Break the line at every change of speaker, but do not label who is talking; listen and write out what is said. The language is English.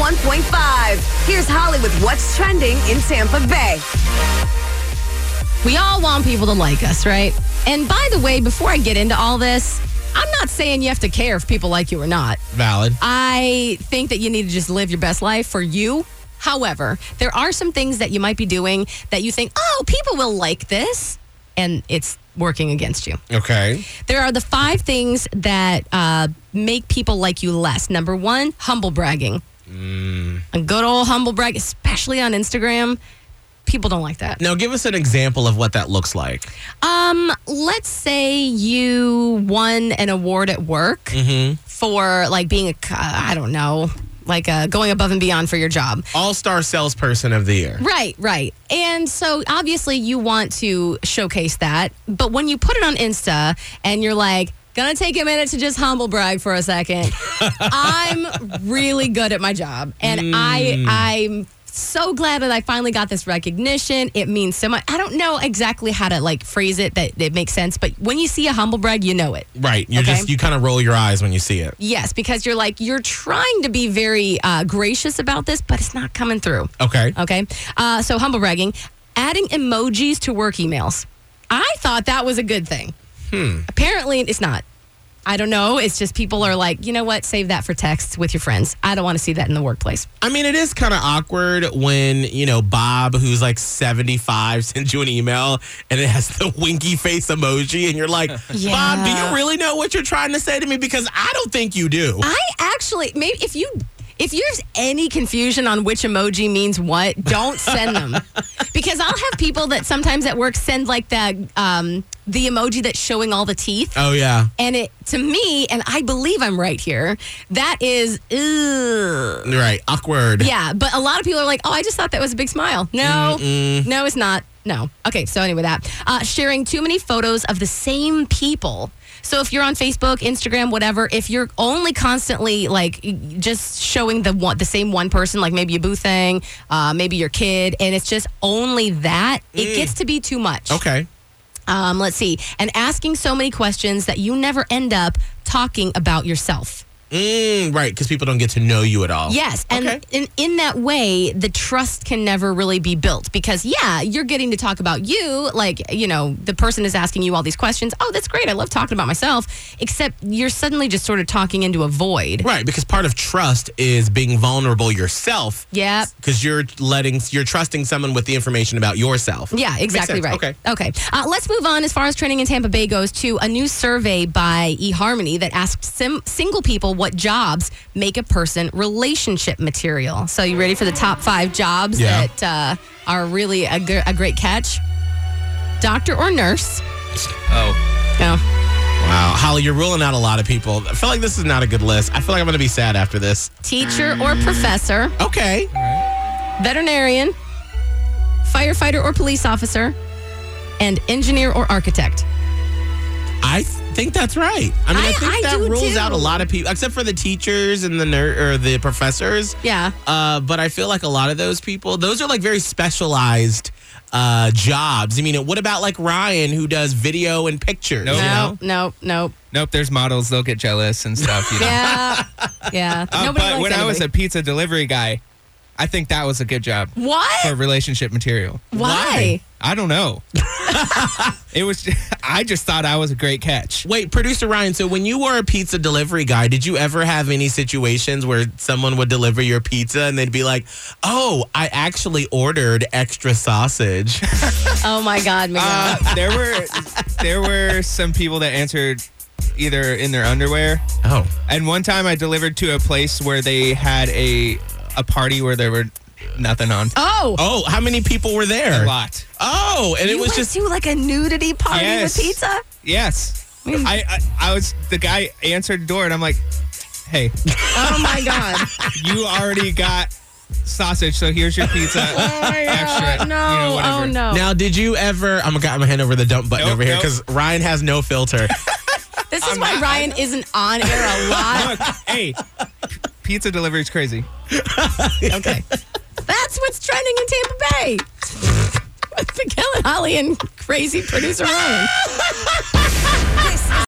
101.5. Here's Holly with what's trending in Tampa Bay.
We all want people to like us, right? And by the way, before I get into all this, I'm not saying you have to care if people like you or not.
Valid.
I think that you need to just live your best life for you. However, there are some things that you might be doing that you think, oh, people will like this, and it's working against you.
Okay.
There are the 5 things that make people like you less. Number 1, humble bragging. A good old humble brag, especially on Instagram. People don't like that.
Now, give us an example of what that looks like.
Let's say you won an award at work for like being going above and beyond for your job.
All-star salesperson of the year.
Right. And so obviously you want to showcase that. But when you put it on Insta and you're like, gonna take a minute to just humble brag for a second. I'm really good at my job. And I'm so glad that I finally got this recognition. It means so much. I don't know exactly how to phrase it that it makes sense, but when you see a humble brag, you know it.
Right. You kind of roll your eyes when you see it.
Yes, because you're trying to be very gracious about this, but it's not coming through.
Okay.
So humble bragging, adding emojis to work emails. I thought that was a good thing. Apparently it's not. I don't know. It's just people are like, you know what? Save that for texts with your friends. I don't want to see that in the workplace.
I mean, it is kind of awkward when, Bob, who's like 75, sends you an email and it has the winky face emoji. And you're like,
Yeah.
Bob, do you really know what you're trying to say to me? Because I don't think you do.
I actually, maybe if there's any confusion on which emoji means what, don't send them. Because I'll have people that sometimes at work send the emoji that's showing all the teeth.
Oh, yeah.
And it, to me, and I believe I'm right here, that is, ugh.
Right. Awkward.
Yeah, but a lot of people are like, oh, I just thought that was a big smile. No, no, it's not. No. Okay, so anyway, sharing too many photos of the same people. So if you're on Facebook, Instagram, whatever, if you're only constantly just showing the same one person, like maybe a boo thing, maybe your kid, and it's just only that, it gets to be too much.
Okay.
Let's see. And asking so many questions that you never end up talking about yourself.
Right, because people don't get to know you at all.
Yes, and
Okay.
in that way, the trust can never really be built because, you're getting to talk about you, the person is asking you all these questions. Oh, that's great. I love talking about myself, except you're suddenly just sort of talking into a void.
Right, because part of trust is being vulnerable yourself.
Yeah.
Because you're trusting someone with the information about yourself.
Yeah, exactly right.
Okay.
Let's move on as far as trending in Tampa Bay goes to a new survey by eHarmony that asked single people what jobs make a person relationship material. So you ready for the top 5 jobs that are really a great catch? Doctor or nurse?
Oh.
No.
Wow. Holly, you're ruling out a lot of people. I feel like this is not a good list. I feel like I'm going to be sad after this.
Teacher or professor?
Okay.
Veterinarian? Firefighter or police officer? And engineer or architect?
I think that's right. I mean, I think that
do
rules
too.
out a lot of people, except for the teachers and the professors.
Yeah.
But I feel like a lot of those people, those are very specialized jobs. I mean, what about Ryan who does video and pictures?
Nope.
Nope.
There's models, they'll get jealous and stuff.
Yeah. Nobody
But
likes
when I was a
anybody.
pizza delivery guy, I think that was a good job
What?
for relationship material.
Why?
I don't know. I just thought I was a great catch.
Wait, producer Ryan, so when you were a pizza delivery guy, did you ever have any situations where someone would deliver your pizza and they'd be like, oh, I actually ordered extra sausage?
Oh my God, Miguel.
There were some people that answered either in their underwear.
Oh.
And one time I delivered to a place where they had a party where there were nothing on.
Oh,
How many people were there?
A lot.
Oh, and
you
it was
went
just...
to a nudity party
Yes.
with pizza?
Yes. I was, the guy answered the door and I'm like, hey,
Oh my God.
you already got sausage, so here's your pizza.
Oh my
Extra,
God. No.
whatever.
Oh no.
Now, did you ever... I'm going to hand over the dump button
Nope,
over here
nope.
because Ryan has no filter.
This is why Ryan isn't on air a lot.
Look, hey, pizza delivery is crazy.
Okay. That's what's trending in Tampa Bay. With Miguel and Holly and crazy producer Ryan.